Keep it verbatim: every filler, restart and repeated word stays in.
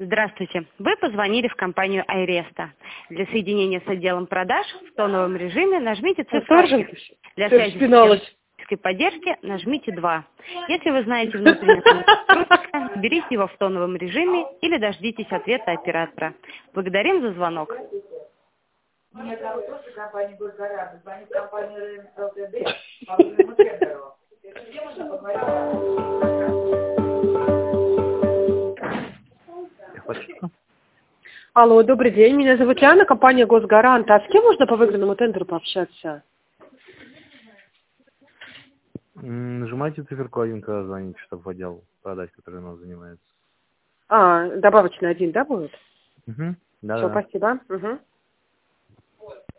Здравствуйте. Вы позвонили в компанию Айреста. Для соединения с отделом продаж в тоновом режиме нажмите цифру один. Для связи с технической поддержки нажмите два. Если вы знаете внутреннее настройки, берите его в тоновом режиме или дождитесь ответа оператора. Благодарим за звонок. Меня зовут тоже компания «Госгарант». Звоню в компанию ЛТД по временному тендеру. Где можно поговорить? Алло, добрый день. Меня зовут Яна, компания «Госгарант». А с кем можно по выигранному тендеру пообщаться? Нажимайте циферку один, когда звоните, чтобы в отдел продаж, который у нас занимается. А, добавочный один, да, будет? Угу. Да, Все, да. спасибо. Угу.